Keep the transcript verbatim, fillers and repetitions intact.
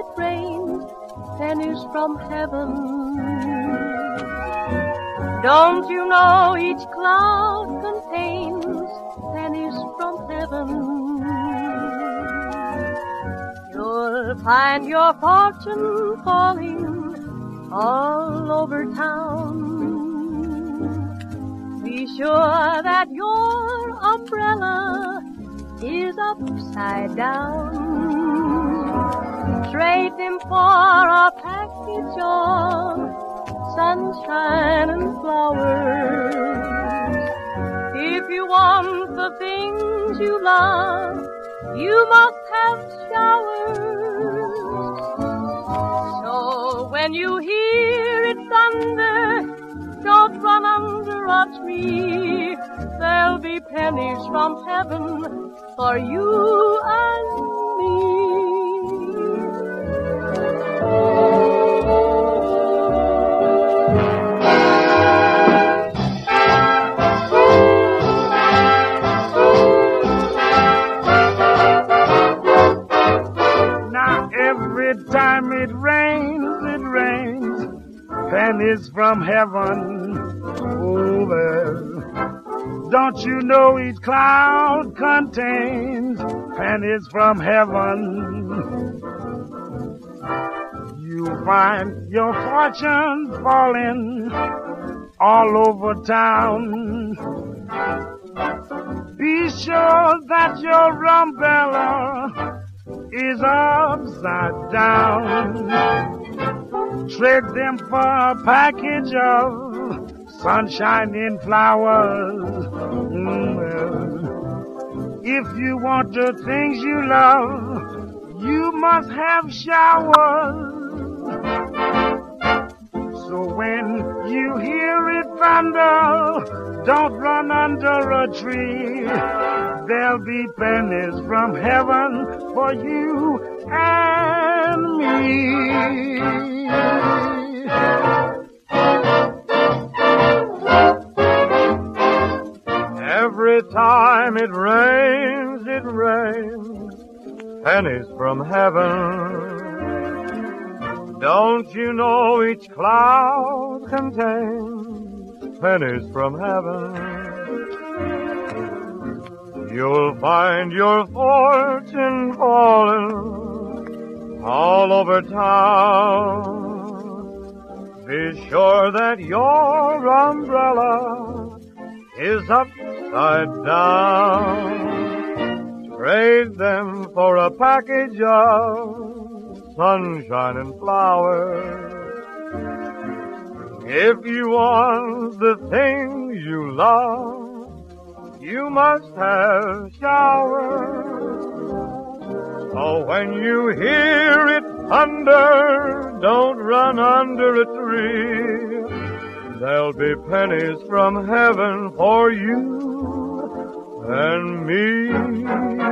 it rains pennies from heaven. Don't you know each cloud contains pennies from heaven? You'll find your fortune falling all over town. Be sure that your umbrella is upside down. Trade them for a package of sunshine and flowers. If you want the things you love, you must have showers. So when you hear it thunder, don't run under a tree. There'll be pennies from heaven for you and me. Now every time it rains, it rains pennies from heaven. Oh, well, don't you know each cloud contains pennies from heaven? You'll find your fortune falling all over town. Be sure that your umbrella is upside down. Trade them for a package of sunshine and flowers. Mm, well, if you want the things you love, you must have showers. So when you hear it thunder, don't run under a tree. There'll be pennies from heaven for you and me. Every time it rains, it rains pennies from heaven. Don't you know each cloud contains pennies from heaven? You'll find your fortune falling all over town. Be sure that your umbrella is upside down. Trade them for a package of sunshine and flowers. If you want the things you love, you must have showers. So when you hear it thunder, don't run under a tree. There'll be pennies from heaven for you and me.